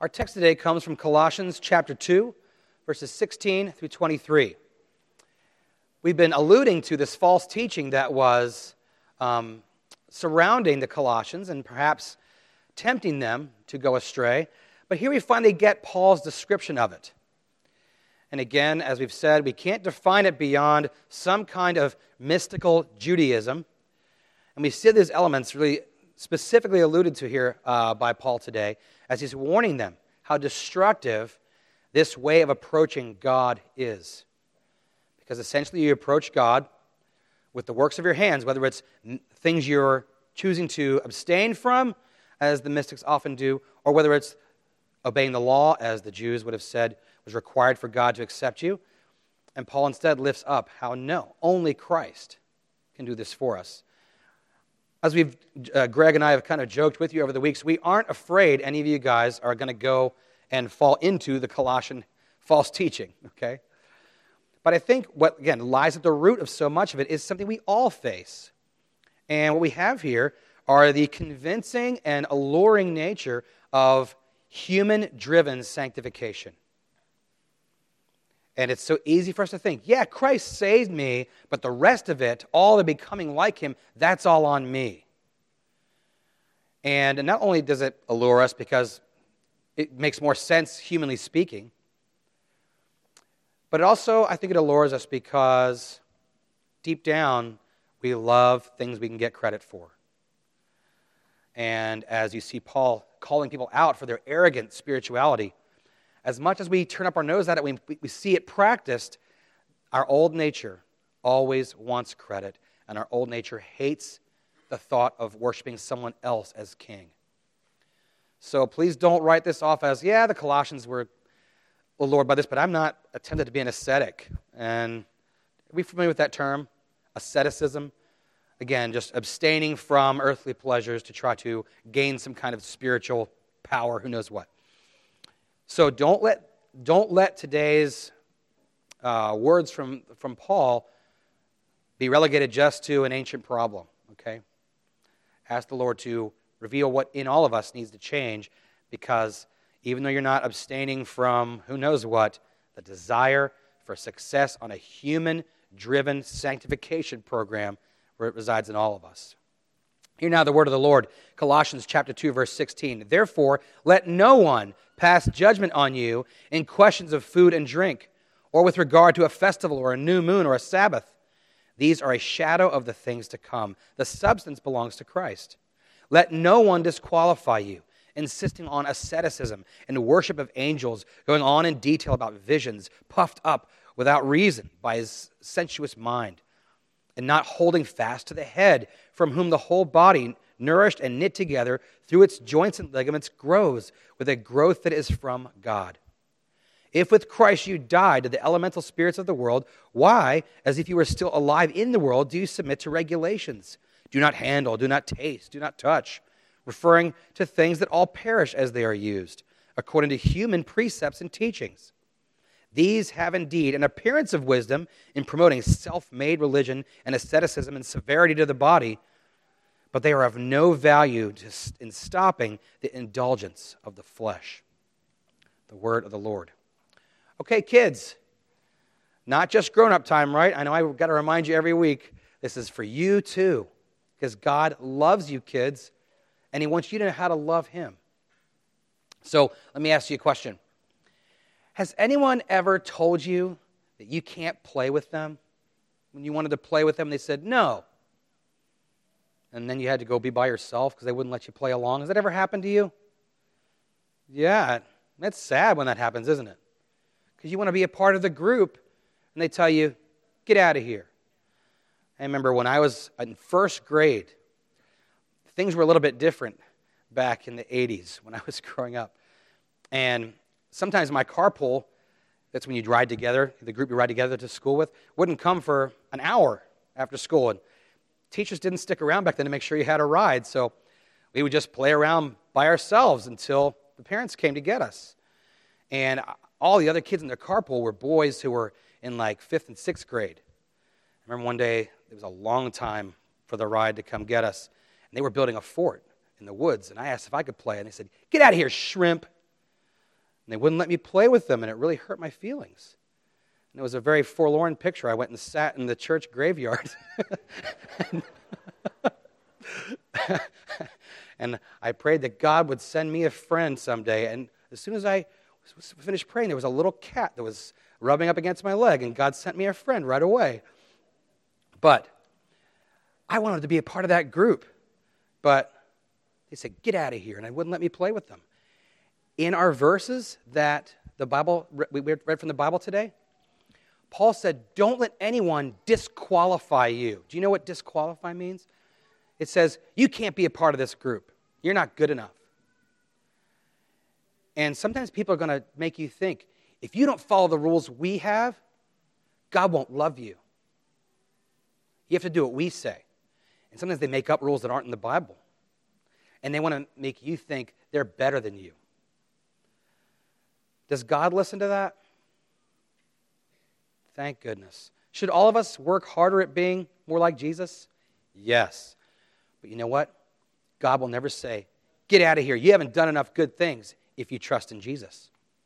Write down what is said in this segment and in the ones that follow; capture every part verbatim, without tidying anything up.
Our text today comes from Colossians chapter two, verses sixteen through twenty-three. We've been alluding to this false teaching that was um, surrounding the Colossians and perhaps tempting them to go astray. But here we finally get Paul's description of it. And again, as we've said, we can't define it beyond some kind of mystical Judaism. And we see these elements really specifically alluded to here uh, by Paul today as he's warning them how destructive this way of approaching God is. Because essentially you approach God with the works of your hands, whether it's things you're choosing to abstain from, as the mystics often do, or whether it's obeying the law, as the Jews would have said was required for God to accept you. And Paul instead lifts up how no, only Christ can do this for us. As we've, uh, Greg and I have kind of joked with you over the weeks, we aren't afraid any of you guys are going to go and fall into the Colossian false teaching, okay? But I think what, again, lies at the root of so much of it is something we all face. And what we have here are the convincing and alluring nature of human-driven sanctification. And it's so easy for us to think, yeah, Christ saved me, but the rest of it, all the becoming like him, that's all on me. And not only does it allure us because it makes more sense humanly speaking, but also I think it allures us because deep down we love things we can get credit for. And as you see Paul calling people out for their arrogant spirituality, as much as we turn up our nose at it, we, we see it practiced, our old nature always wants credit, and our old nature hates the thought of worshiping someone else as king. So please don't write this off as, yeah, the Colossians were allured by this, but I'm not tempted to be an ascetic. And are we familiar with that term? Asceticism. Again, just abstaining from earthly pleasures to try to gain some kind of spiritual power, who knows what. So don't let don't let today's uh, words from, from Paul be relegated just to an ancient problem, okay? Ask the Lord to reveal what in all of us needs to change, because even though you're not abstaining from who knows what, the desire for success on a human-driven sanctification program where it resides in all of us. Hear now the word of the Lord, Colossians chapter two, verse sixteen. Therefore, let no one pass judgment on you in questions of food and drink, or with regard to a festival or a new moon or a Sabbath. These are a shadow of the things to come. The substance belongs to Christ. Let no one disqualify you, insisting on asceticism and worship of angels, going on in detail about visions, puffed up without reason by his sensuous mind, and not holding fast to the head, from whom the whole body, nourished and knit together through its joints and ligaments, grows with a growth that is from God. If with Christ you died to the elemental spirits of the world, why, as if you were still alive in the world, do you submit to regulations? Do not handle, do not taste, do not touch, referring to things that all perish as they are used, according to human precepts and teachings. These have indeed an appearance of wisdom in promoting self-made religion and asceticism and severity to the body, but they are of no value in stopping the indulgence of the flesh. The word of the Lord. Okay, kids, not just grown-up time, right? I know I've got to remind you every week, this is for you too, because God loves you, kids, and he wants you to know how to love him. So let me ask you a question. Has anyone ever told you that you can't play with them? When you wanted to play with them, they said no. And then you had to go be by yourself because they wouldn't let you play along. Has that ever happened to you? Yeah, that's sad when that happens, isn't it? Because you want to be a part of the group, and they tell you, get out of here. I remember when I was in first grade, things were a little bit different back in the eighties when I was growing up. And sometimes my carpool, that's when you ride together, the group you ride together to school with, wouldn't come for an hour after school. And teachers didn't stick around back then to make sure you had a ride. So we would just play around by ourselves until the parents came to get us. And all the other kids in their carpool were boys who were in like fifth and sixth grade. I remember one day, it was a long time for the ride to come get us. And they were building a fort in the woods. And I asked if I could play. And they said, get out of here, shrimp. And they wouldn't let me play with them, and it really hurt my feelings. And it was a very forlorn picture. I went and sat in the church graveyard. and, and I prayed that God would send me a friend someday. And as soon as I finished praying, there was a little cat that was rubbing up against my leg, and God sent me a friend right away. But I wanted to be a part of that group. But they said, get out of here, and they wouldn't let me play with them. In our verses that the Bible we read from the Bible today, Paul said, don't let anyone disqualify you. Do you know what disqualify means? It says, you can't be a part of this group. You're not good enough. And sometimes people are going to make you think, if you don't follow the rules we have, God won't love you. You have to do what we say. And sometimes they make up rules that aren't in the Bible. And they want to make you think they're better than you. Does God listen to that? Thank goodness. Should all of us work harder at being more like Jesus? Yes. But you know what? God will never say, get out of here. You haven't done enough good things if you trust in Jesus.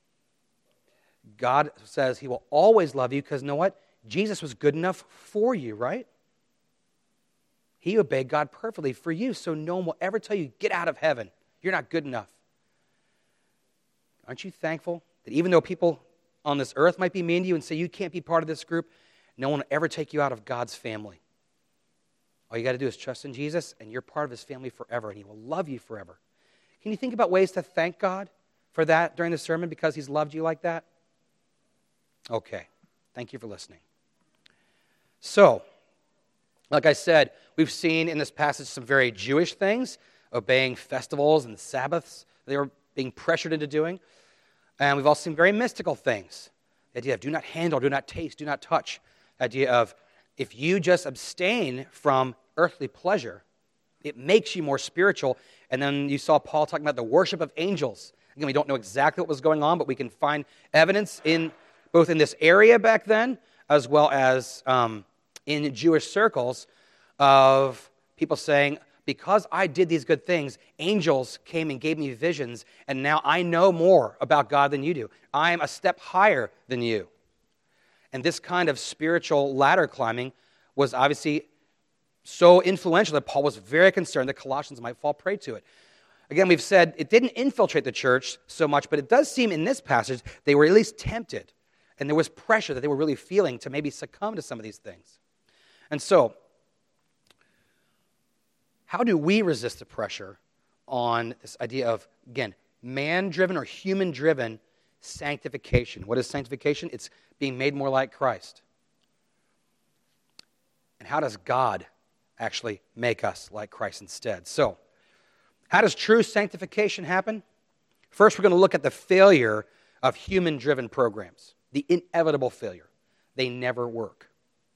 God says he will always love you because you know what? Jesus was good enough for you, right? He obeyed God perfectly for you, so no one will ever tell you, get out of heaven. You're not good enough. Aren't you thankful that even though people on this earth might be mean to you and say you can't be part of this group, no one will ever take you out of God's family. All you got to do is trust in Jesus, and you're part of his family forever, and he will love you forever. Can you think about ways to thank God for that during the sermon because he's loved you like that? Okay. Thank you for listening. So, like I said, we've seen in this passage some very Jewish things, obeying festivals and Sabbaths they were being pressured into doing. And we've also seen very mystical things. The idea of do not handle, do not taste, do not touch. The idea of if you just abstain from earthly pleasure, it makes you more spiritual. And then you saw Paul talking about the worship of angels. Again, we don't know exactly what was going on, but we can find evidence in both in this area back then, as well as um, in Jewish circles, of people saying, because I did these good things, angels came and gave me visions, and now I know more about God than you do. I am a step higher than you. And this kind of spiritual ladder climbing was obviously so influential that Paul was very concerned that Colossians might fall prey to it. Again, we've said it didn't infiltrate the church so much, but it does seem in this passage they were at least tempted. And there was pressure that they were really feeling to maybe succumb to some of these things. And so, how do we resist the pressure on this idea of, again, man-driven or human-driven sanctification? What is sanctification? It's being made more like Christ. And how does God actually make us like Christ instead? So, how does true sanctification happen? First, we're going to look at the failure of human-driven programs. The inevitable failure. They never work.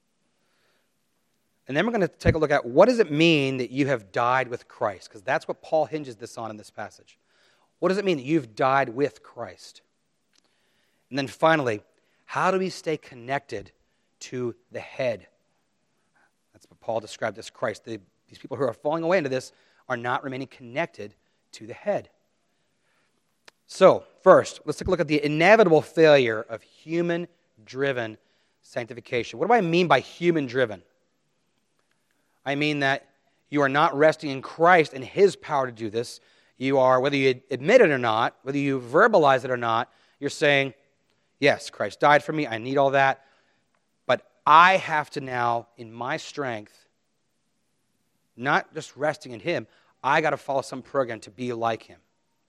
And then we're going to take a look at what does it mean that you have died with Christ? Because that's what Paul hinges this on in this passage. What does it mean that you've died with Christ? And then finally, how do we stay connected to the head? That's what Paul described as Christ. The, these people who are falling away into this are not remaining connected to the head. So, first, let's take a look at the inevitable failure of human-driven sanctification. What do I mean by human-driven? I mean that you are not resting in Christ and his power to do this. You are, whether you admit it or not, whether you verbalize it or not, you're saying, yes, Christ died for me, I need all that, but I have to now, in my strength, not just resting in him, I got to follow some program to be like him.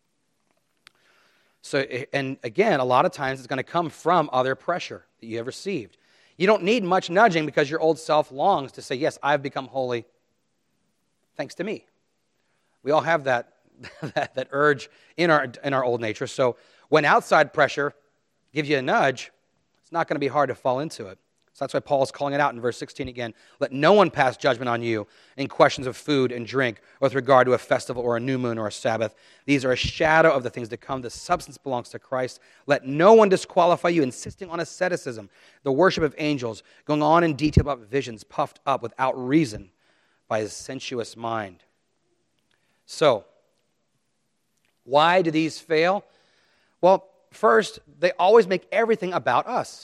So, and again, a lot of times it's going to come from other pressure that you have received. You don't need much nudging because your old self longs to say, yes, I've become holy thanks to me. We all have that, that, that urge in our, in our old nature. So when outside pressure gives you a nudge, it's not going to be hard to fall into it. So that's why Paul is calling it out in verse sixteen again. Let no one pass judgment on you in questions of food and drink or with regard to a festival or a new moon or a Sabbath. These are a shadow of the things to come. The substance belongs to Christ. Let no one disqualify you, insisting on asceticism, the worship of angels, going on in detail about visions, puffed up without reason by his sensuous mind. So, why do these fail? Well, first, they always make everything about us.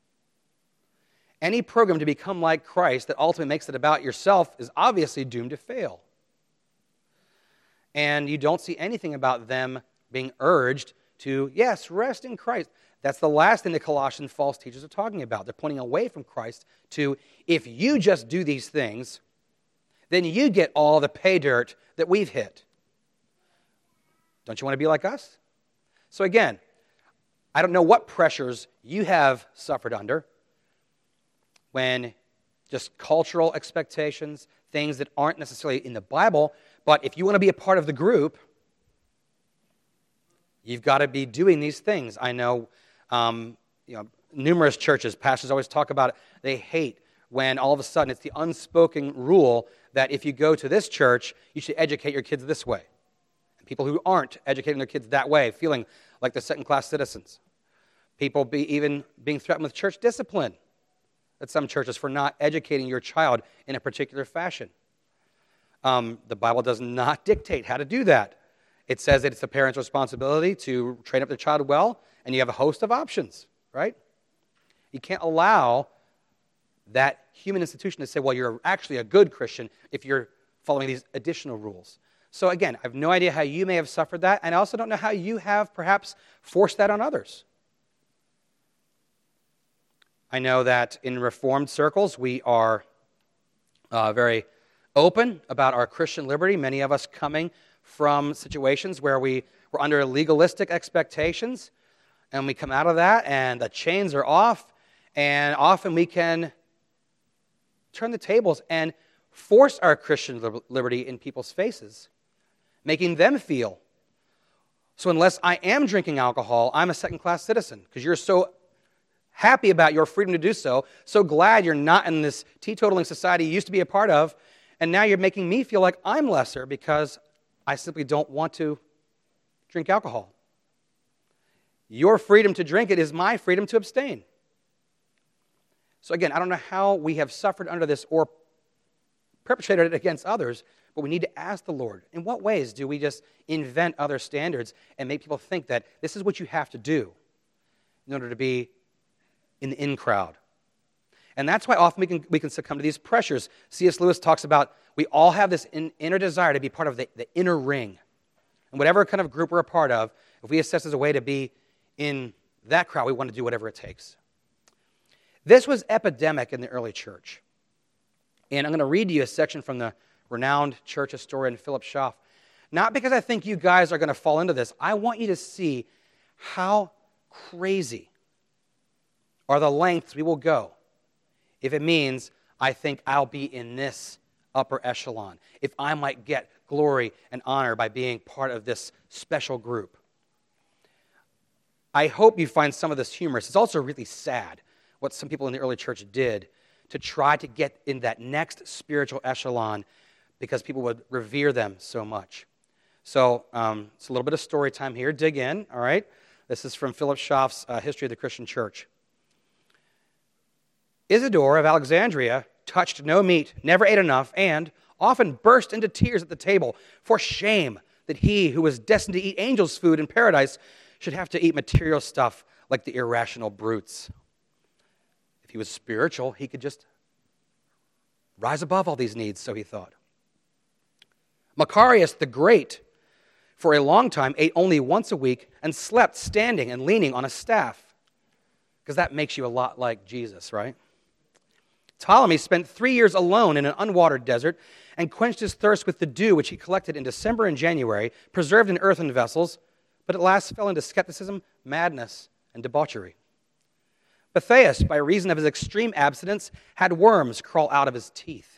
Any program to become like Christ that ultimately makes it about yourself is obviously doomed to fail. And you don't see anything about them being urged to, yes, rest in Christ. That's the last thing the Colossian false teachers are talking about. They're pointing away from Christ to, if you just do these things, then you get all the pay dirt that we've hit. Don't you want to be like us? So again, I don't know what pressures you have suffered under when just cultural expectations, things that aren't necessarily in the Bible, but if you want to be a part of the group, you've got to be doing these things. I know, um, you know, numerous churches, pastors always talk about it. They hate when all of a sudden it's the unspoken rule that if you go to this church, you should educate your kids this way. And people who aren't educating their kids that way, feeling like they're second-class citizens. People be even being threatened with church discipline at some churches for not educating your child in a particular fashion. Um, the Bible does not dictate how to do that. It says that it's the parent's responsibility to train up their child well, and you have a host of options, right? You can't allow that human institution to say, well, you're actually a good Christian if you're following these additional rules. So again, I have no idea how you may have suffered that, and I also don't know how you have perhaps forced that on others. I know that in Reformed circles, we are uh, very open about our Christian liberty, many of us coming from situations where we were under legalistic expectations, and we come out of that, and the chains are off, and often we can turn the tables and force our Christian liberty in people's faces, making them feel, so unless I am drinking alcohol, I'm a second-class citizen, because you're so happy about your freedom to do so, so glad you're not in this teetotaling society you used to be a part of, and now you're making me feel like I'm lesser because I simply don't want to drink alcohol. Your freedom to drink it is my freedom to abstain. So again, I don't know how we have suffered under this or perpetrated it against others, but we need to ask the Lord, in what ways do we just invent other standards and make people think that this is what you have to do in order to be in the in crowd? And that's why often we can, we can succumb to these pressures. C S Lewis talks about we all have this in, inner desire to be part of the, the inner ring. And whatever kind of group we're a part of, if we assess as a way to be in that crowd, we want to do whatever it takes. This was epidemic in the early church. And I'm going to read to you a section from the renowned church historian Philip Schaff. Not because I think you guys are going to fall into this. I want you to see how crazy are the lengths we will go if it means I think I'll be in this upper echelon, if I might get glory and honor by being part of this special group. I hope you find some of this humorous. It's also really sad what some people in the early church did to try to get in that next spiritual echelon because people would revere them so much. So um, it's a little bit of story time here. Dig in, all right? This is from Philip Schaff's uh, History of the Christian Church. Isidore of Alexandria touched no meat, never ate enough, and often burst into tears at the table for shame that he who was destined to eat angels' food in paradise should have to eat material stuff like the irrational brutes. If he was spiritual, he could just rise above all these needs, so he thought. Macarius the Great, for a long time, ate only once a week and slept standing and leaning on a staff, because that makes you a lot like Jesus, right? Ptolemy spent three years alone in an unwatered desert and quenched his thirst with the dew which he collected in December and January, preserved in earthen vessels, but at last fell into skepticism, madness, and debauchery. Bathius, by reason of his extreme abstinence, had worms crawl out of his teeth.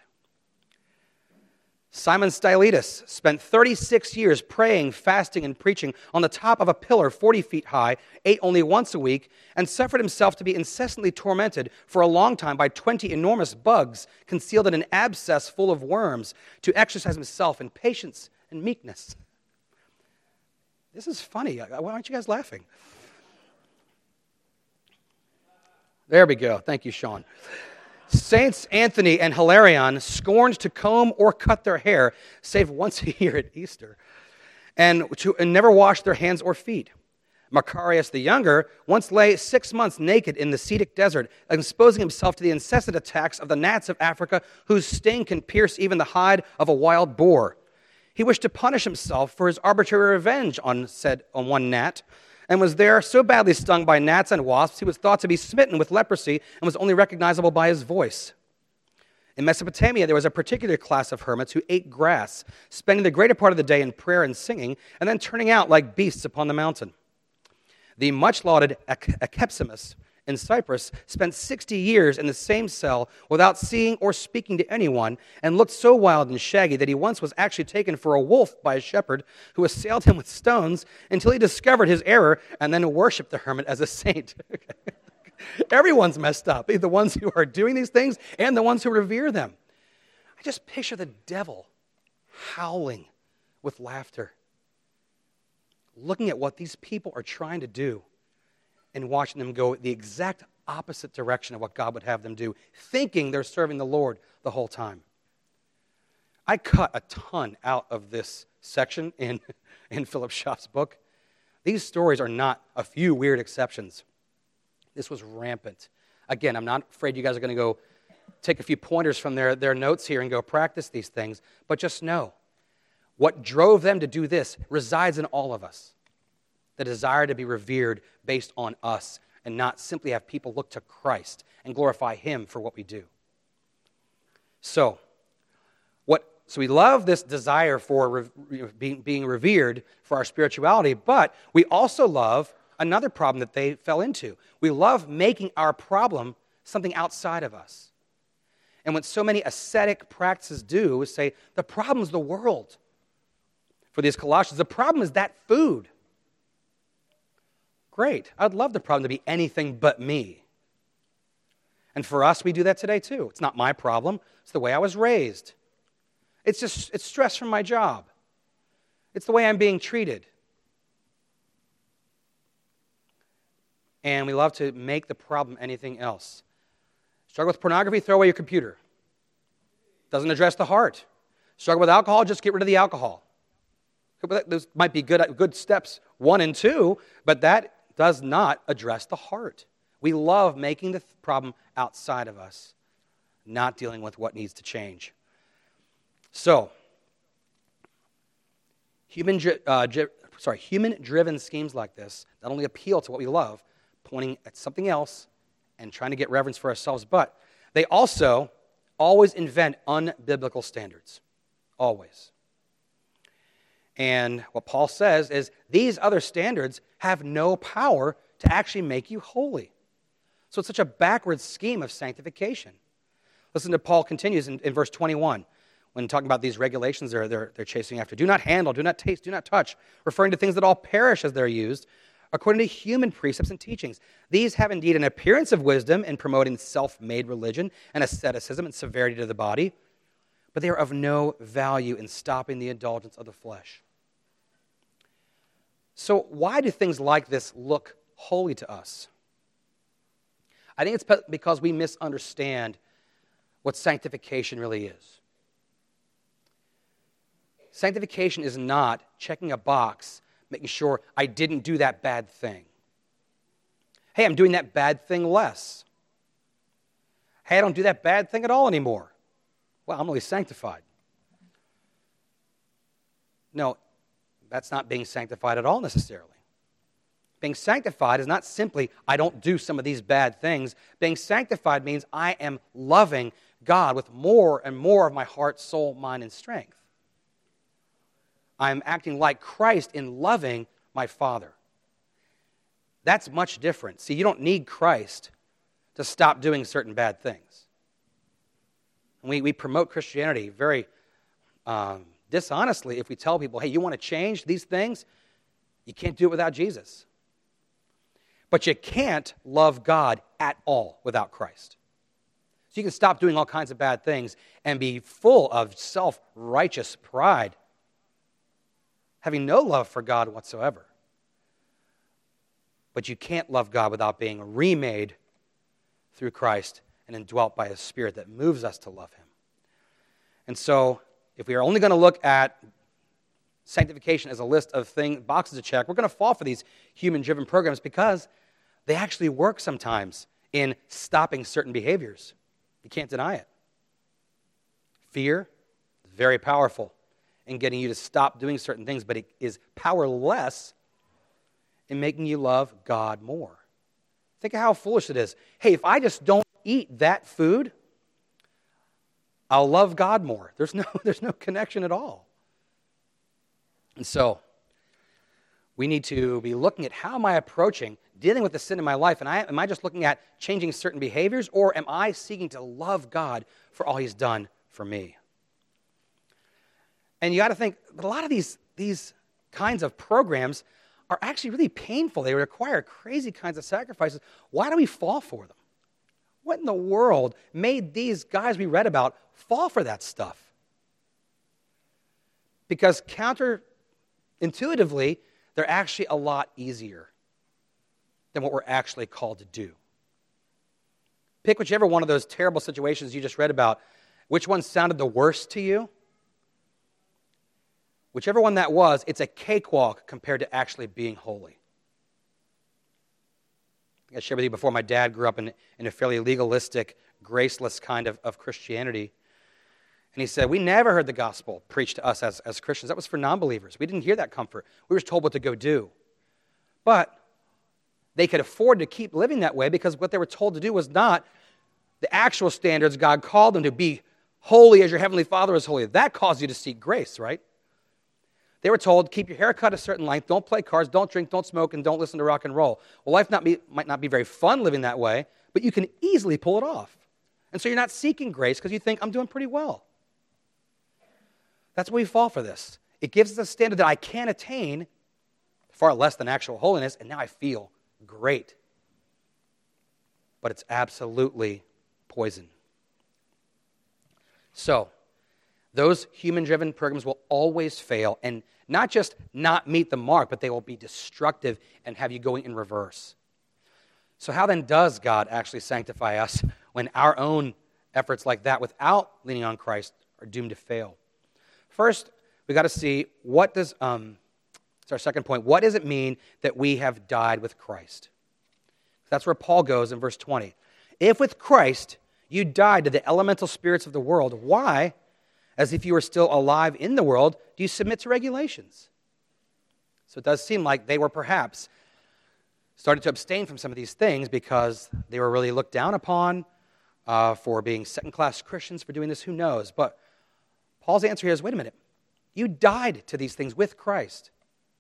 Simon Stylites spent thirty-six years praying, fasting, and preaching on the top of a pillar forty feet high, ate only once a week, and suffered himself to be incessantly tormented for a long time by twenty enormous bugs concealed in an abscess full of worms to exercise himself in patience and meekness. This is funny. Why aren't you guys laughing? There we go. Thank you, Sean. Saints Anthony and Hilarion scorned to comb or cut their hair, save once a year at Easter, and to and never washed their hands or feet. Macarius the Younger once lay six months naked in the Cetic desert, exposing himself to the incessant attacks of the gnats of Africa, whose sting can pierce even the hide of a wild boar. He wished to punish himself for his arbitrary revenge on, said, on one gnat, and was there so badly stung by gnats and wasps, he was thought to be smitten with leprosy and was only recognizable by his voice. In Mesopotamia, there was a particular class of hermits who ate grass, spending the greater part of the day in prayer and singing, and then turning out like beasts upon the mountain. The much-lauded Akepsimus in Cyprus spent sixty years in the same cell without seeing or speaking to anyone, and looked so wild and shaggy that he once was actually taken for a wolf by a shepherd who assailed him with stones until he discovered his error and then worshipped the hermit as a saint. Everyone's messed up, the ones who are doing these things and the ones who revere them. I just picture the devil howling with laughter, looking at what these people are trying to do and watching them go the exact opposite direction of what God would have them do, thinking they're serving the Lord the whole time. I cut a ton out of this section in, in Philip Schaff's book. These stories are not a few weird exceptions. This was rampant. Again, I'm not afraid you guys are going to go take a few pointers from their, their notes here and go practice these things, but just know, what drove them to do this resides in all of us. The desire to be revered based on us and not simply have people look to Christ and glorify Him for what we do. So, what, so we love this desire for re, being, being revered for our spirituality, but we also love another problem that they fell into. We love making our problem something outside of us. And what so many ascetic practices do is say, the problem is the world. For these Colossians, the problem is that food. Great. I'd love the problem to be anything but me. And for us, we do that today too. It's not my problem. It's the way I was raised. It's just, it's stress from my job. It's the way I'm being treated. And we love to make the problem anything else. Struggle with pornography, throw away your computer. Doesn't address the heart. Struggle with alcohol, just get rid of the alcohol. Those might be good, good steps one and two, but that does not address the heart. We love making the problem outside of us, not dealing with what needs to change. So, human, uh, sorry, human-driven schemes like this not only appeal to what we love, pointing at something else and trying to get reverence for ourselves, but they also always invent unbiblical standards. Always. And what Paul says is these other standards have no power to actually make you holy. So it's such a backward scheme of sanctification. Listen to Paul continues in, in verse twenty-one when talking about these regulations they're, they're, they're chasing after. Do not handle, do not taste, do not touch, referring to things that all perish as they're used, according to human precepts and teachings. These have indeed an appearance of wisdom in promoting self-made religion and asceticism and severity to the body, but they are of no value in stopping the indulgence of the flesh. So why do things like this look holy to us? I think it's because we misunderstand what sanctification really is. Sanctification is not checking a box, making sure I didn't do that bad thing. Hey, I'm doing that bad thing less. Hey, I don't do that bad thing at all anymore. Well, I'm really sanctified. No, that's not being sanctified at all necessarily. Being sanctified is not simply, I don't do some of these bad things. Being sanctified means I am loving God with more and more of my heart, soul, mind, and strength. I'm acting like Christ in loving my Father. That's much different. See, you don't need Christ to stop doing certain bad things. We, we promote Christianity very um, dishonestly if we tell people, hey, you want to change these things? You can't do it without Jesus. But you can't love God at all without Christ. So you can stop doing all kinds of bad things and be full of self-righteous pride, having no love for God whatsoever. But you can't love God without being remade through Christ and indwelt by His Spirit that moves us to love Him. And so, if we are only going to look at sanctification as a list of thing, boxes to check. We're going to fall for these human-driven programs because they actually work sometimes in stopping certain behaviors. You can't deny it. Fear is very powerful in getting you to stop doing certain things, but it is powerless in making you love God more. Think of how foolish it is. Hey, if I just don't eat that food, I'll love God more. There's no, there's no connection at all. And so, we need to be looking at how am I approaching dealing with the sin in my life, and I, am I just looking at changing certain behaviors, or am I seeking to love God for all He's done for me? And you got to think, a lot of these, these kinds of programs are actually really painful. They require crazy kinds of sacrifices. Why do we fall for them? What in the world made these guys we read about fall for that stuff? Because counterintuitively, they're actually a lot easier than what we're actually called to do. Pick whichever one of those terrible situations you just read about. Which one sounded the worst to you? Whichever one that was, it's a cakewalk compared to actually being holy. I shared with you before, my dad grew up in, in a fairly legalistic, graceless kind of, of Christianity. And he said, we never heard the gospel preached to us as, as Christians. That was for non-believers. We didn't hear that comfort. We were told what to go do. But they could afford to keep living that way because what they were told to do was not the actual standards God called them to be holy as your heavenly Father is holy. That caused you to seek grace, right? They were told, keep your hair cut a certain length, don't play cards, don't drink, don't smoke, and don't listen to rock and roll. Well, life not be, might not be very fun living that way, but you can easily pull it off. And so you're not seeking grace because you think, I'm doing pretty well. That's why we fall for this. It gives us a standard that I can attain, far less than actual holiness, and now I feel great. But it's absolutely poison. So, those human-driven programs will always fail and not just not meet the mark, but they will be destructive and have you going in reverse. So how then does God actually sanctify us when our own efforts like that without leaning on Christ are doomed to fail? First, we've got to see what does, um, it's our second point, what does it mean that we have died with Christ? That's where Paul goes in verse twenty. If with Christ you died to the elemental spirits of the world, why, as if you were still alive in the world, do you submit to regulations? So it does seem like they were perhaps started to abstain from some of these things because they were really looked down upon uh, for being second-class Christians, for doing this, who knows? But Paul's answer here is, wait a minute, you died to these things with Christ.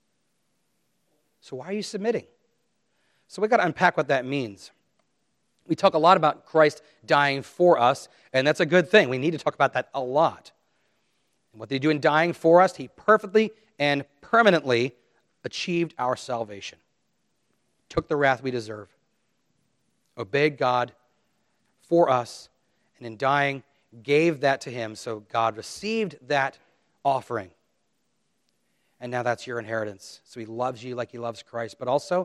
So why are you submitting? So we've got to unpack what that means. We talk a lot about Christ dying for us, and that's a good thing. We need to talk about that a lot. And what did he do in dying for us? He perfectly and permanently achieved our salvation. Took the wrath we deserve. Obeyed God for us, and in dying, gave that to him, so God received that offering. And now that's your inheritance. So he loves you like he loves Christ, but also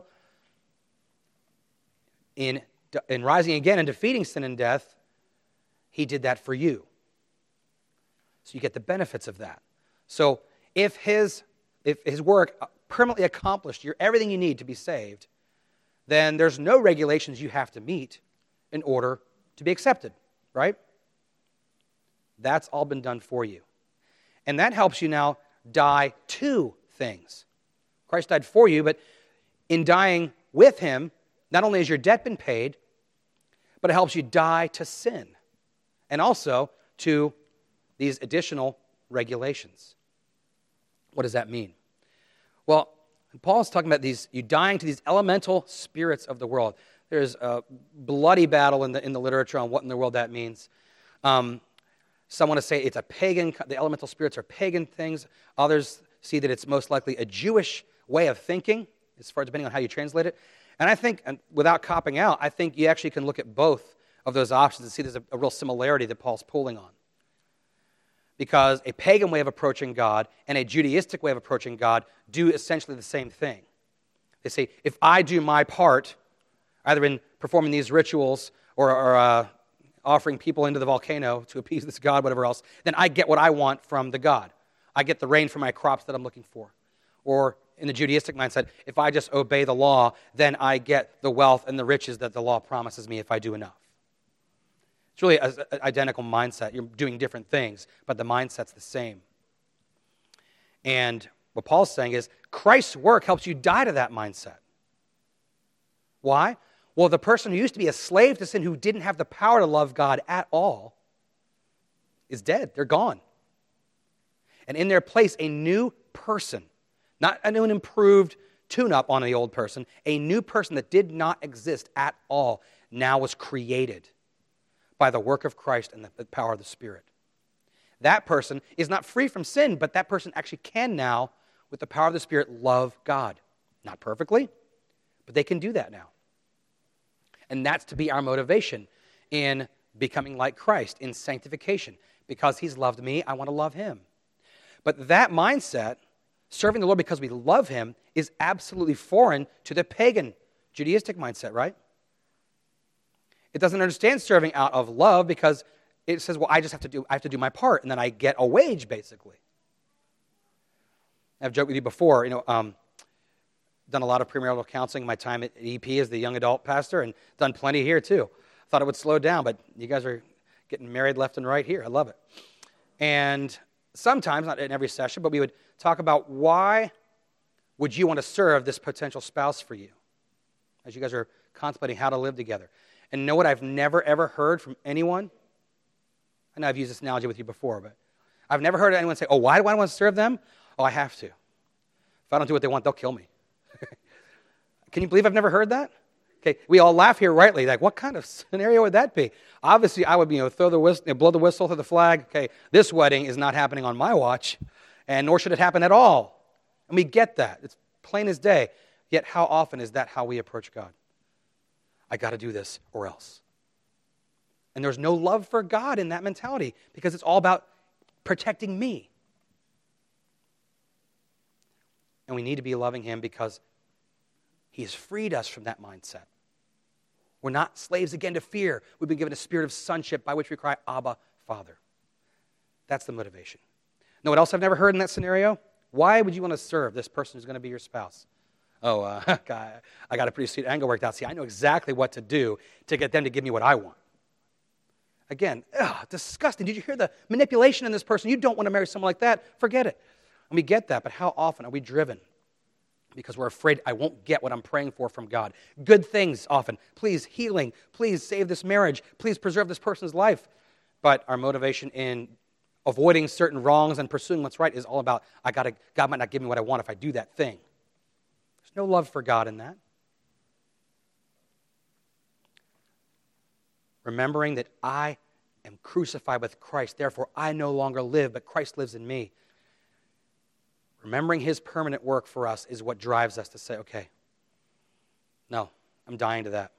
in, in rising again and defeating sin and death, he did that for you. So you get the benefits of that. So if his, if his work permanently accomplished your everything you need to be saved, then there's no regulations you have to meet in order to be accepted, right? That's all been done for you. And that helps you now die to things. Christ died for you, but in dying with him, not only has your debt been paid, but it helps you die to sin and also to these additional regulations. What does that mean? Well, Paul's talking about these, you dying to these elemental spirits of the world. There's a bloody battle in the, in the literature on what in the world that means. Um, some want to say it's a pagan, the elemental spirits are pagan things. Others see that it's most likely a Jewish way of thinking, as far as depending on how you translate it. And I think, and without copping out, I think you actually can look at both of those options and see there's a, a real similarity that Paul's pulling on. Because a pagan way of approaching God and a Judaistic way of approaching God do essentially the same thing. They say, if I do my part, either in performing these rituals or, or uh, offering people into the volcano to appease this God, whatever else, then I get what I want from the God. I get the rain for my crops that I'm looking for. Or in the Judaistic mindset, if I just obey the law, then I get the wealth and the riches that the law promises me if I do enough. It's really an identical mindset. You're doing different things, but the mindset's the same. And what Paul's saying is Christ's work helps you die to that mindset. Why? Well, the person who used to be a slave to sin, who didn't have the power to love God at all, is dead. They're gone. And in their place, a new person, not a new and improved tune-up on the old person, a new person that did not exist at all now was created by the work of Christ and the power of the Spirit. That person is not free from sin, but that person actually can now, with the power of the Spirit, love God. Not perfectly, but they can do that now. And that's to be our motivation in becoming like Christ, in sanctification. Because he's loved me, I want to love him. But that mindset, serving the Lord because we love him, is absolutely foreign to the pagan Judaistic mindset, right? It doesn't understand serving out of love because it says, well, I just have to do I have to do my part, and then I get a wage, basically. I've joked with you before, you know, um, done a lot of premarital counseling in my time at E P as the young adult pastor, and done plenty here too. Thought it would slow down, but you guys are getting married left and right here. I love it. And sometimes, not in every session, but we would talk about why would you want to serve this potential spouse for you as you guys are contemplating how to live together. And know what I've never, ever heard from anyone? I know I've used this analogy with you before, but I've never heard anyone say, oh, why do I want to serve them? Oh, I have to. If I don't do what they want, they'll kill me. Can you believe I've never heard that? Okay, we all laugh here rightly. Like, what kind of scenario would that be? Obviously, I would, you know, throw the whistle, you know, blow the whistle, throw the flag. Okay, this wedding is not happening on my watch, and nor should it happen at all. And we get that. It's plain as day. Yet, how often is that how we approach God? I got to do this or else. And there's no love for God in that mentality because it's all about protecting me. And we need to be loving him because he has freed us from that mindset. We're not slaves again to fear. We've been given a spirit of sonship by which we cry, Abba, Father. That's the motivation. Know what else I've never heard in that scenario? Why would you want to serve this person who's going to be your spouse? Oh, uh, I got a pretty sweet angle worked out. See, I know exactly what to do to get them to give me what I want. Again, ugh, disgusting. Did you hear the manipulation in this person? You don't want to marry someone like that. Forget it. And we get that, but how often are we driven? Because we're afraid I won't get what I'm praying for from God. Good things often. Please, healing. Please save this marriage. Please preserve this person's life. But our motivation in avoiding certain wrongs and pursuing what's right is all about, I gotta, God might not give me what I want if I do that thing. There's no love for God in that. Remembering that I am crucified with Christ, therefore I no longer live, but Christ lives in me. Remembering his permanent work for us is what drives us to say, okay, no, I'm dying to that.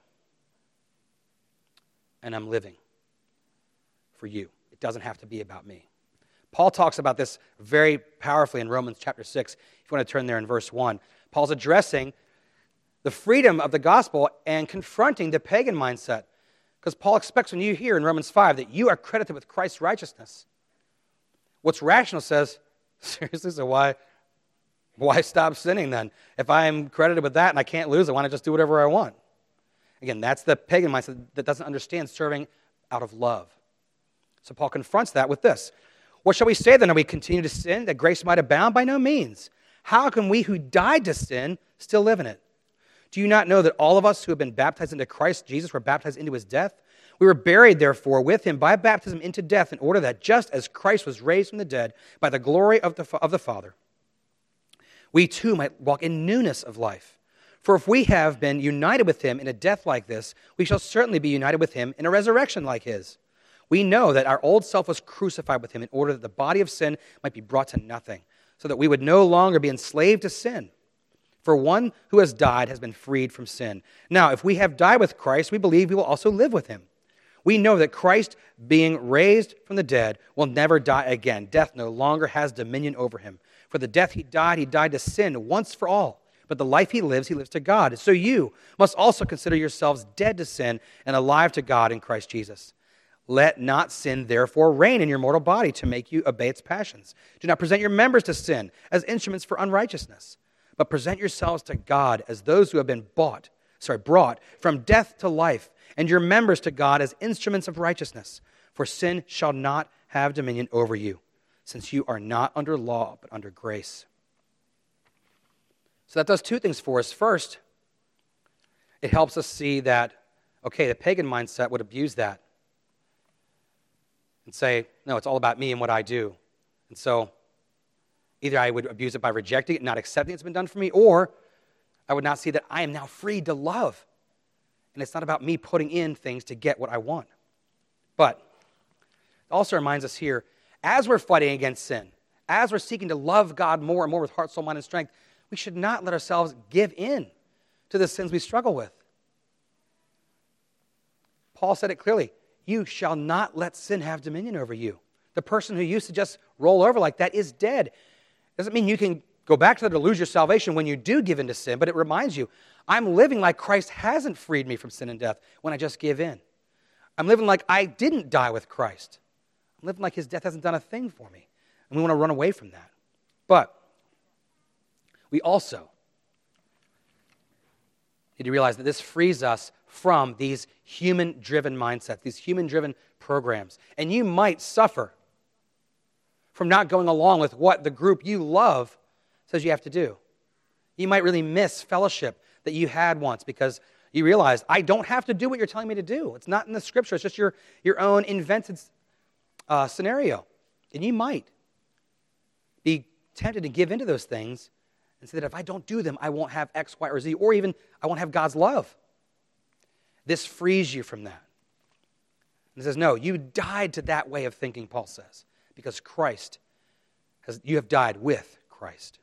And I'm living for you. It doesn't have to be about me. Paul talks about this very powerfully in Romans chapter six. If you want to turn there in verse one. Paul's addressing the freedom of the gospel and confronting the pagan mindset. Because Paul expects when you hear in Romans five that you are credited with Christ's righteousness. What's rational says, seriously, so why, why stop sinning then? If I am credited with that and I can't lose it, why not just do whatever I want? Again, that's the pagan mindset that doesn't understand serving out of love. So Paul confronts that with this. What shall we say then? Are we continue to sin that grace might abound? By no means. How can we who died to sin still live in it? Do you not know that all of us who have been baptized into Christ Jesus were baptized into his death? We were buried, therefore, with him by baptism into death, in order that just as Christ was raised from the dead by the glory of the, of the Father, we too might walk in newness of life. For if we have been united with him in a death like this, we shall certainly be united with him in a resurrection like his. We know that our old self was crucified with him in order that the body of sin might be brought to nothing, so that we would no longer be enslaved to sin. For one who has died has been freed from sin. Now, if we have died with Christ, we believe we will also live with him. We know that Christ, being raised from the dead, will never die again. Death no longer has dominion over him. For the death he died, he died to sin once for all. But the life he lives, he lives to God. So you must also consider yourselves dead to sin and alive to God in Christ Jesus. Let not sin therefore reign in your mortal body to make you obey its passions. Do not present your members to sin as instruments for unrighteousness, but present yourselves to God as those who have been bought, sorry, brought from death to life, and your members to God as instruments of righteousness. For sin shall not have dominion over you, since you are not under law, but under grace. So that does two things for us. First, it helps us see that, okay, the pagan mindset would abuse that and say, no, it's all about me and what I do. And so either I would abuse it by rejecting it, not accepting it's been done for me, or I would not see that I am now free to love. And it's not about me putting in things to get what I want. But it also reminds us here, as we're fighting against sin, as we're seeking to love God more and more with heart, soul, mind, and strength, we should not let ourselves give in to the sins we struggle with. Paul said it clearly, you shall not let sin have dominion over you. The person who used to just roll over like that is dead. Doesn't mean you can go back to that to lose your salvation when you do give in to sin, but it reminds you, I'm living like Christ hasn't freed me from sin and death when I just give in. I'm living like I didn't die with Christ. I'm living like his death hasn't done a thing for me. And we want to run away from that. But we also need to realize that this frees us from these human-driven mindsets, these human-driven programs. And you might suffer from not going along with what the group you love says you have to do. You might really miss fellowship that you had once because you realize, I don't have to do what you're telling me to do. It's not in the Scripture. It's just your, your own invented uh, scenario. And you might be tempted to give into those things and say that if I don't do them, I won't have X, Y, or Z, or even I won't have God's love. This frees you from that. And it says, no, you died to that way of thinking, Paul says, because Christ, has, you have died with Christ.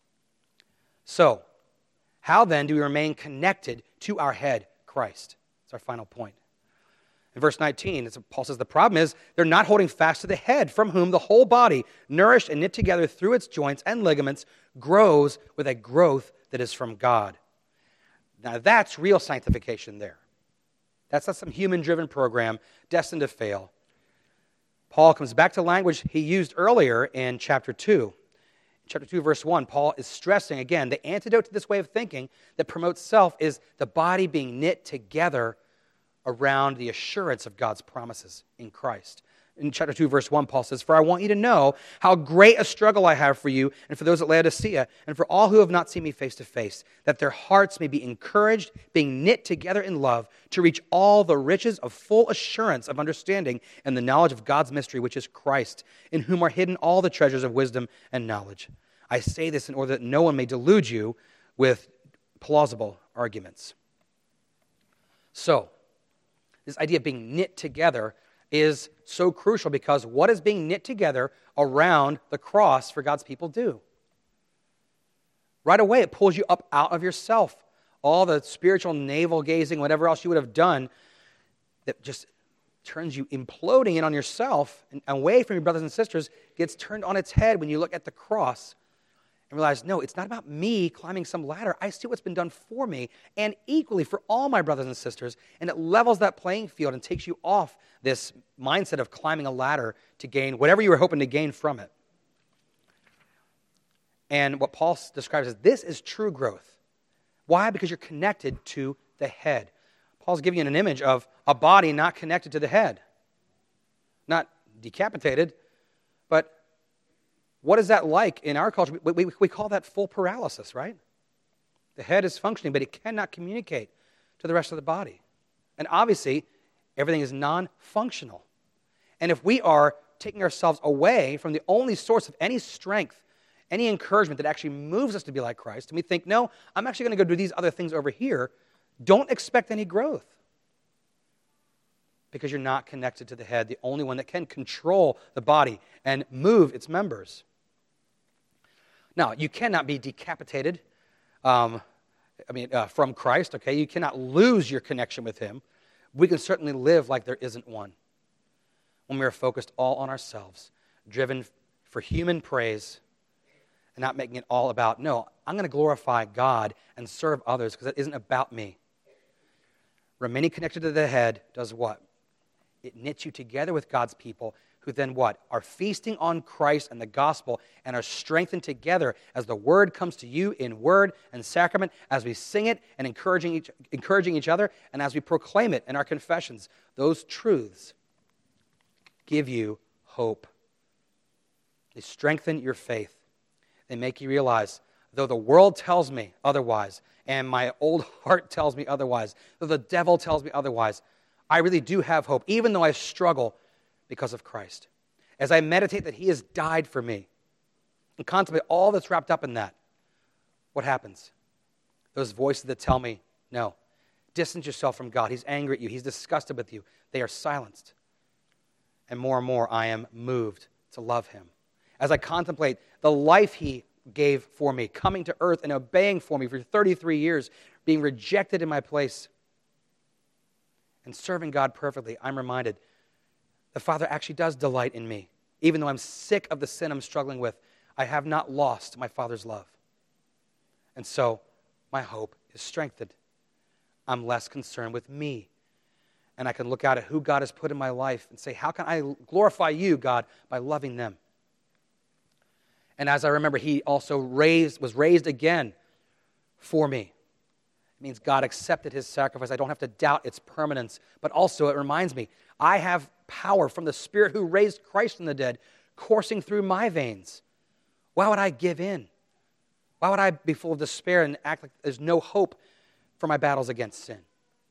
So, how then do we remain connected to our head, Christ? That's our final point. In verse nineteen, Paul says the problem is they're not holding fast to the head, from whom the whole body, nourished and knit together through its joints and ligaments, grows with a growth that is from God. Now that's real sanctification there. That's not some human-driven program destined to fail. Paul comes back to language he used earlier in chapter two. Chapter two, verse one, Paul is stressing, again, the antidote to this way of thinking that promotes self is the body being knit together around the assurance of God's promises in Christ. In chapter two, verse one, Paul says, for I want you to know how great a struggle I have for you and for those at Laodicea and for all who have not seen me face to face, that their hearts may be encouraged, being knit together in love, to reach all the riches of full assurance of understanding and the knowledge of God's mystery, which is Christ, in whom are hidden all the treasures of wisdom and knowledge. I say this in order that no one may delude you with plausible arguments. So, this idea of being knit together is so crucial because what is being knit together around the cross for God's people do? Right away, it pulls you up out of yourself. All the spiritual navel-gazing, whatever else you would have done, that just turns you imploding in on yourself and away from your brothers and sisters, gets turned on its head when you look at the cross and realize, no, it's not about me climbing some ladder. I see what's been done for me and equally for all my brothers and sisters, and it levels that playing field and takes you off this mindset of climbing a ladder to gain whatever you were hoping to gain from it. And what Paul describes as this is true growth. Why? Because you're connected to the head. Paul's giving you an image of a body not connected to the head. Not decapitated, but what is that like in our culture? We, we, we call that full paralysis, right? The head is functioning, but it cannot communicate to the rest of the body. And obviously, everything is non-functional. And if we are taking ourselves away from the only source of any strength, any encouragement that actually moves us to be like Christ, and we think, no, I'm actually going to go do these other things over here, don't expect any growth. Because you're not connected to the head, the only one that can control the body and move its members. Now, you cannot be decapitated um, I mean, uh, from Christ, okay? You cannot lose your connection with him. We can certainly live like there isn't one when we are focused all on ourselves, driven for human praise and not making it all about, no, I'm going to glorify God and serve others because it isn't about me. Remaining connected to the head does what? It knits you together with God's people who then what? Are feasting on Christ and the gospel and are strengthened together as the word comes to you in word and sacrament, as we sing it and encouraging each, encouraging each other, and as we proclaim it in our confessions. Those truths give you hope. They strengthen your faith. They make you realize, though the world tells me otherwise, and my old heart tells me otherwise, though the devil tells me otherwise, I really do have hope, even though I struggle because of Christ. As I meditate that he has died for me and contemplate all that's wrapped up in that, what happens? Those voices that tell me, no, distance yourself from God. He's angry at you. He's disgusted with you. They are silenced. And more and more I am moved to love him. As I contemplate the life he gave for me, coming to earth and obeying for me for thirty-three years, being rejected in my place, and serving God perfectly, I'm reminded the Father actually does delight in me. Even though I'm sick of the sin I'm struggling with, I have not lost my Father's love. And so my hope is strengthened. I'm less concerned with me. And I can look out at who God has put in my life and say, how can I glorify you, God, by loving them? And as I remember, he also raised, was raised again for me. It means God accepted his sacrifice. I don't have to doubt its permanence. But also it reminds me, I have power from the Spirit who raised Christ from the dead coursing through my veins. Why would I give in? Why would I be full of despair and act like there's no hope for my battles against sin?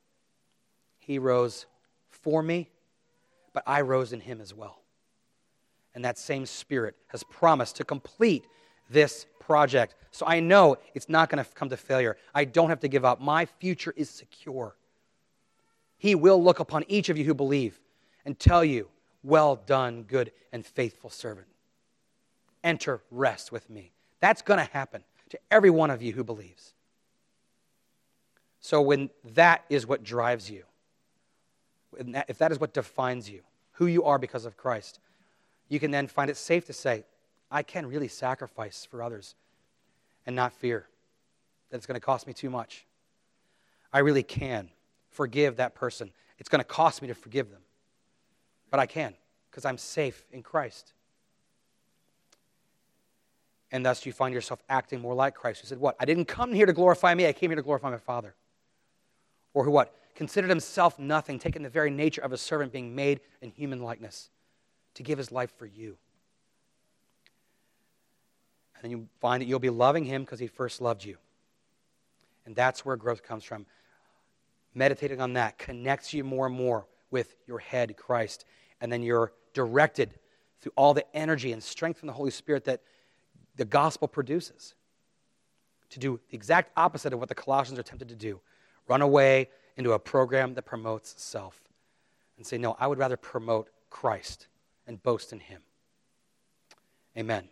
He rose for me, but I rose in him as well. And that same Spirit has promised to complete this project. So I know it's not going to come to failure. I don't have to give up. My future is secure. He will look upon each of you who believe and tell you, well done, good and faithful servant. Enter rest with me. That's going to happen to every one of you who believes. So when that is what drives you, if that is what defines you, who you are because of Christ, you can then find it safe to say, I can really sacrifice for others and not fear that it's going to cost me too much. I really can forgive that person. It's going to cost me to forgive them. But I can, because I'm safe in Christ. And thus you find yourself acting more like Christ, who said, what? I didn't come here to glorify me, I came here to glorify my Father. Or who what? Considered himself nothing, taking the very nature of a servant, being made in human likeness, to give his life for you. And then you find that you'll be loving him because he first loved you. And that's where growth comes from. Meditating on that connects you more and more with your head, Christ. And then you're directed through all the energy and strength from the Holy Spirit that the gospel produces to do the exact opposite of what the Colossians are tempted to do. Run away into a program that promotes self. And say, no, I would rather promote Christ and boast in him. Amen.